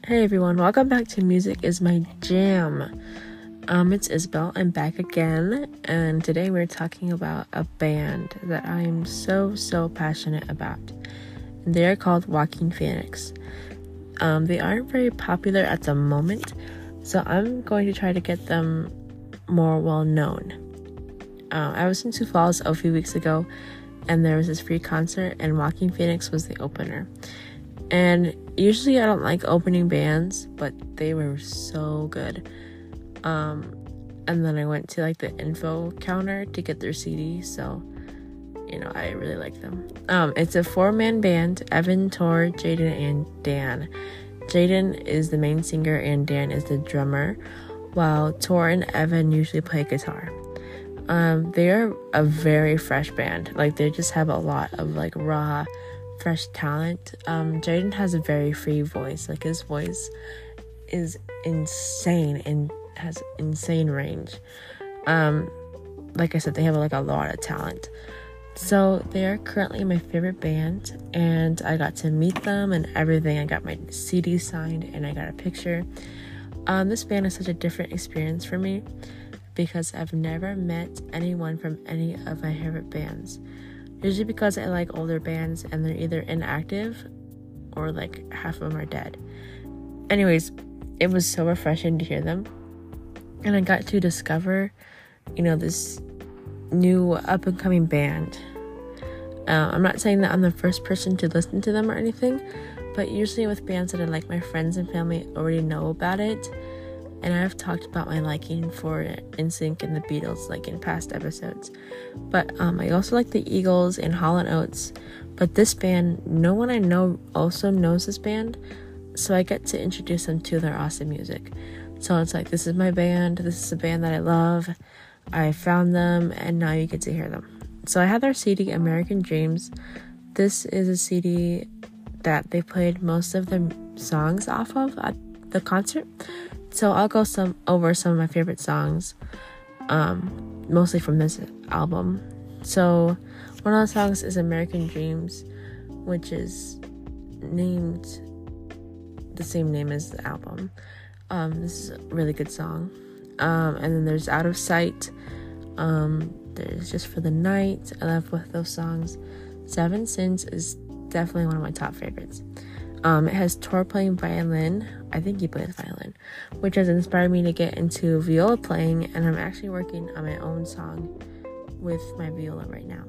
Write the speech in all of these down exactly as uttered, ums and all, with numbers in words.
Hey everyone, welcome back to Music is My Jam. Um, it's Isabel. I'm back again, and today we're talking about a band that I am so, so passionate about. And they are called Joaquin Phoenix. Um, they aren't very popular at the moment, so I'm going to try to get them more well known. Uh, I was in Sioux Falls a few weeks ago, and there was this free concert, and Joaquin Phoenix was the opener. And usually I don't like opening bands, but they were so good. Um, and then I went to like the info counter to get their C D, so, you know, I really like them. Um, it's a four-man band: Evan, Tor, Jaden, and Dan. Jaden is the main singer and Dan is the drummer, while Tor and Evan usually play guitar. Um, they are a very fresh band. Like, they just have a lot of like raw, fresh talent. Um, Jaden has a very free voice. Like, his voice is insane and has insane range. Um, like I said, they have like a lot of talent. So they are currently my favorite band, and I got to meet them and everything. I got my C D signed and I got a picture. Um, this band is such a different experience for me because I've never met anyone from any of my favorite bands. Usually because I like older bands and they're either inactive or like half of them are dead. Anyways, it was so refreshing to hear them. And I got to discover, you know, this new up and coming band. Uh, I'm not saying that I'm the first person to listen to them or anything, but usually with bands that I like, my friends and family already know about it. And I've talked about my liking for N Sync and the Beatles, like in past episodes. But um, I also like the Eagles and Hall and Oates. But this band, no one I know also knows this band. So I get to introduce them to their awesome music. So it's like, this is my band. This is a band that I love. I found them, and now you get to hear them. So I had their C D, American Dreams. This is a C D that they played most of their songs off of at the concert. So I'll go some over some of my favorite songs, um, mostly from this album. So one of the songs is American Dreams, which is named the same name as the album. Um, this is a really good song. Um, and then there's Out of Sight. Um, there's Just for the Night. I love both those songs. Seven Sins is definitely one of my top favorites. Um, it has Tor playing violin. I think he plays violin, which has inspired me to get into viola playing, and I'm actually working on my own song with my viola right now.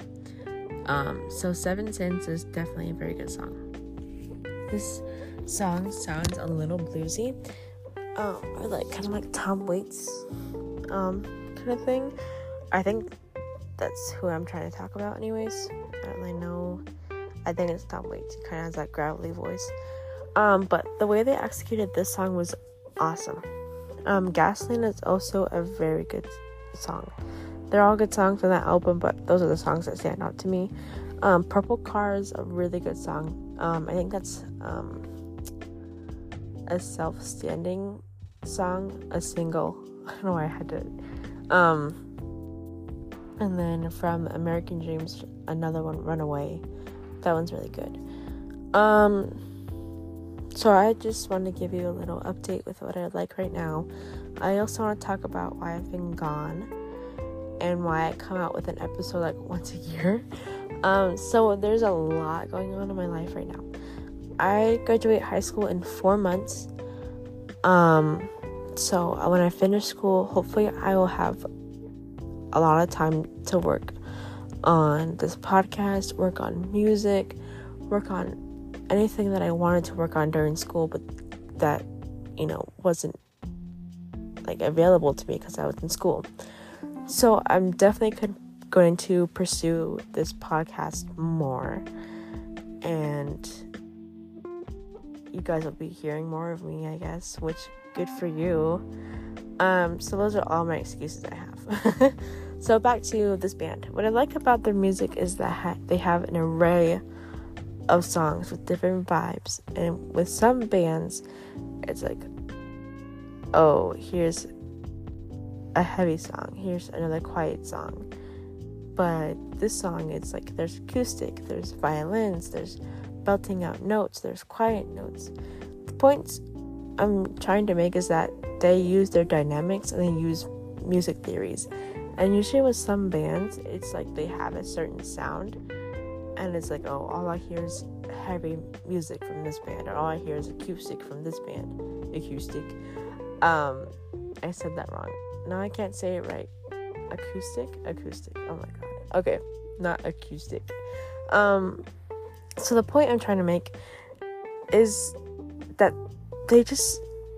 Um, so Seven Sins is definitely a very good song. This song sounds a little bluesy, um, or like kind of like Tom Waits, um, kind of thing. I think that's who I'm trying to talk about anyways. I don't really know. I think it's Tom Waits. He kind of has that gravelly voice. Um, but the way they executed this song was awesome. Um, Gasoline is also a very good song. They're all good songs on that album, but those are the songs that stand out to me. Um, Purple Car is a really good song. Um, I think that's um, a self-standing song, a single. I don't know why I had to. Um, and then from American Dreams, another one, Runaway. That one's really good. Um, so I just want to give you a little update with what I like right now. I also want to talk about why I've been gone and why I come out with an episode like once a year. Um, so there's a lot going on in my life right now. I graduate high school in four months. Um, so when I finish school, hopefully I will have a lot of time to work on this podcast, work on music, work on anything that I wanted to work on during school, but that, you know, wasn't like available to me because I was in school. So I'm definitely could, going to pursue this podcast more, and you guys will be hearing more of me, I guess, which good for you. Um, so those are all my excuses I have. So back to this band. What I like about their music is that ha- they have an array of songs with different vibes. And with some bands, it's like, oh, here's a heavy song. Here's another quiet song. But this song, it's like there's acoustic, there's violins, there's belting out notes, there's quiet notes. The point I'm trying to make is that they use their dynamics and they use music theories. And usually with some bands, it's like they have a certain sound, and it's like, oh, all I hear is heavy music from this band, or all I hear is acoustic from this band. Acoustic. Um, I said that wrong. Now I can't say it right. Acoustic? Acoustic. Oh my god. Okay, not acoustic. Um, so the point I'm trying to make is that they just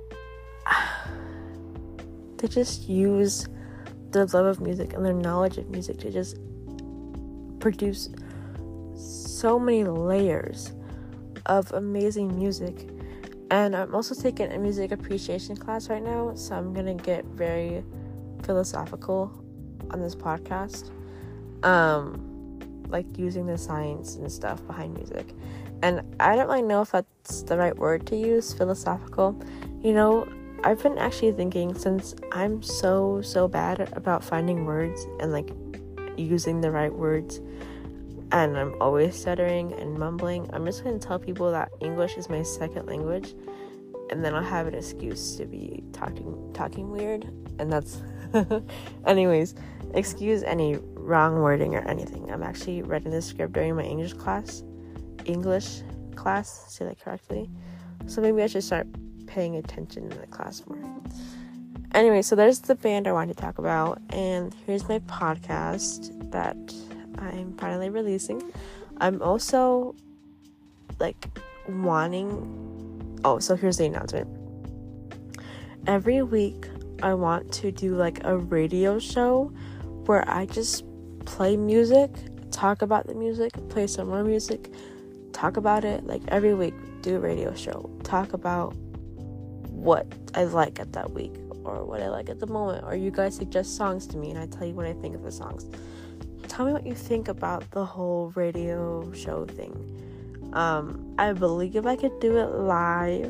they just use their love of music and their knowledge of music to just produce so many layers of amazing music. And I'm also taking a music appreciation class right now, so I'm gonna get very philosophical on this podcast, um like using the science and stuff behind music. And I don't really know if that's the right word to use, philosophical. You know, I've been actually thinking, since I'm so, so bad about finding words and, like, using the right words, and I'm always stuttering and mumbling, I'm just going to tell people that English is my second language, and then I'll have an excuse to be talking, talking weird, and that's... Anyways, excuse any wrong wording or anything. I'm actually writing this script during my English class. English class, say that correctly. So maybe I should start paying attention in the class more. Anyway, so there's the band I wanted to talk about, and here's my podcast that I'm finally releasing. I'm also like wanting oh so here's the announcement. Every week I want to do like a radio show where I just play music, talk about the music, play some more music, talk about it. Like every week, do a radio show, talk about what I like at that week, or what I like at the moment, or you guys suggest songs to me and I tell you what I think of the songs. Tell me what you think about the whole radio show thing. um I believe I could do it live.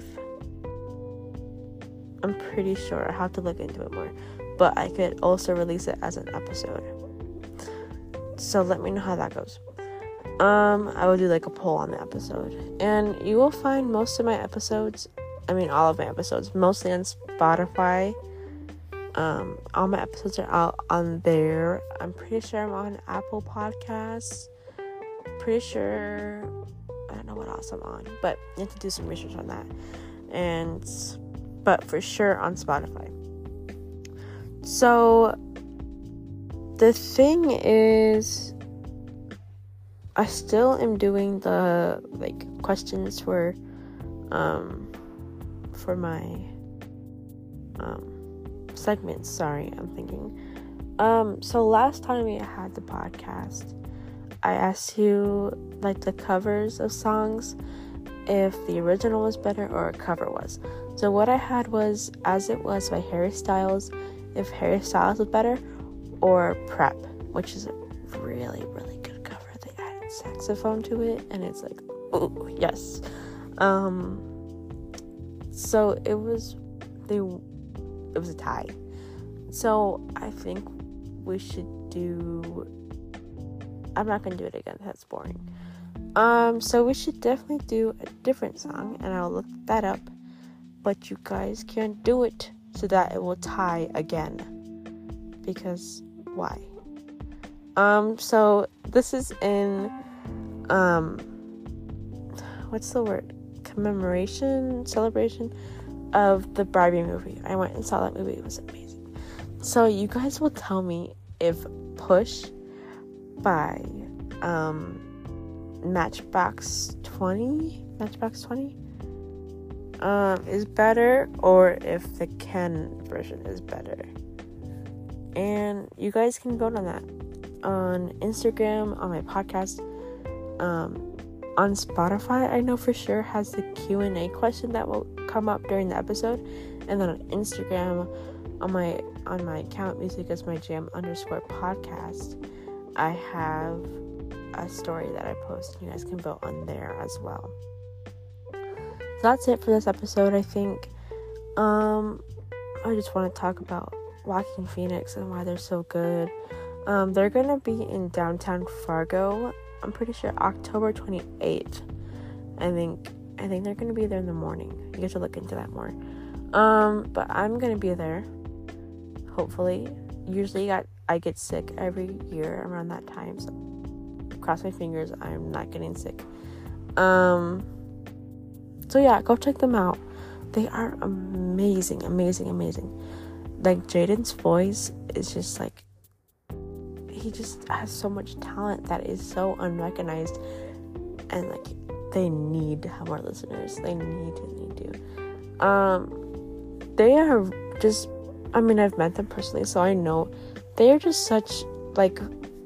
I'm pretty sure. I have to look into it more, but I could also release it as an episode, so let me know how that goes. um I will do like a poll on the episode, and you will find most of my episodes, I mean all of my episodes, mostly on Spotify. Um all my episodes are out on there. I'm pretty sure I'm on Apple Podcasts, pretty sure, I don't know what else I'm on, but you have to do some research on that. And but for sure on Spotify. So the thing is, I still am doing the like questions for um for my um segments. Sorry, I'm thinking. Um so last time we had the podcast, I asked you like the covers of songs, if the original was better or a cover was. So what I had was As It Was by Harry Styles, if Harry Styles was better, or Prep, which is a really, really good cover. They added saxophone to it, and it's like, oh, yes. Um, so it was, they, it was a tie. So I think we should do, I'm not going to do it again, that's boring. Um, so we should definitely do a different song, and I'll look that up. But you guys can't do it so that it will tie again. Because why? Um, so this is in, um, what's the word? Commemoration, celebration of the Barbie movie. I went and saw that movie. It was amazing. So you guys will tell me if Push by, um, Matchbox twenty, Matchbox twenty, um, is better, or if the Ken version is better. And you guys can vote on that on Instagram, on my podcast, um, on Spotify. I know for sure has the Q and A question that will come up during the episode, and then on Instagram, on my on my account, Music Is My Jam underscore podcast, I have a story that I post. You guys can vote on there as well. So that's it for this episode, I think. Um, I just want to talk about Joaquin Phoenix and why they're so good. Um, they're gonna be in downtown Fargo. I'm pretty sure October twenty-eighth. I think I think they're gonna be there in the morning. You get to look into that more. Um, but I'm gonna be there, hopefully. Usually I, I get sick every year around that time, so cross my fingers I'm not getting sick. Um, so yeah, go check them out. They are amazing, amazing, amazing. Like, Jaden's voice is just like, he just has so much talent that is so unrecognized, and like, they need to have more listeners. They need to, need to. Um, they are just, I mean, I've met them personally, so I know they are just such, like,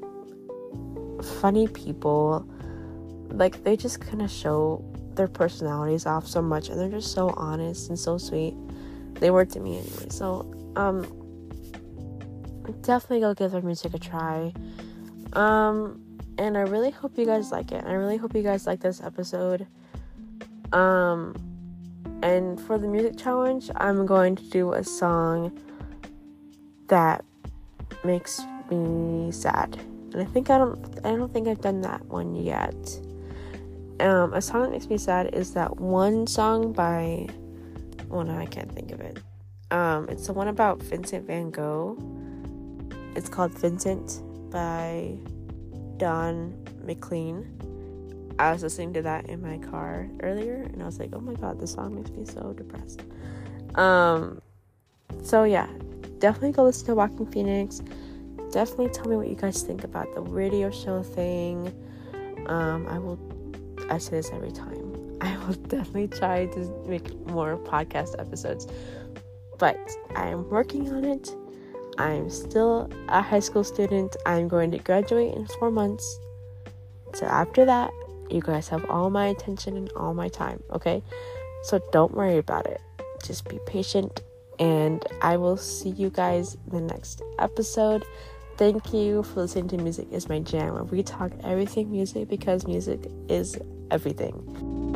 funny people. Like, they just kind of show their personalities off so much, and they're just so honest and so sweet. They were to me anyway, so, um, definitely go give their music a try. Um, and I really hope you guys like it. I really hope you guys like this episode. Um, and for the music challenge, I'm going to do a song that makes me sad. And I think I don't, I don't think I've done that one yet. Um, a song that makes me sad is that one song by, well, no, I can't think of it. Um, it's the one about Vincent van Gogh. It's called Vincent by Don McLean. I was listening to that in my car earlier, and I was like, oh my god, this song makes me so depressed. Um, so yeah, definitely go listen to Walking Phoenix. Definitely tell me what you guys think about the radio show thing. Um, I will, I say this every time, I will definitely try to make more podcast episodes, but I'm working on it. I'm still a high school student. I'm going to graduate in four months. So after that, you guys have all my attention and all my time, okay? So don't worry about it. Just be patient, and I will see you guys in the next episode. Thank you for listening to Music Is My Jam, where we talk everything music, because music is everything.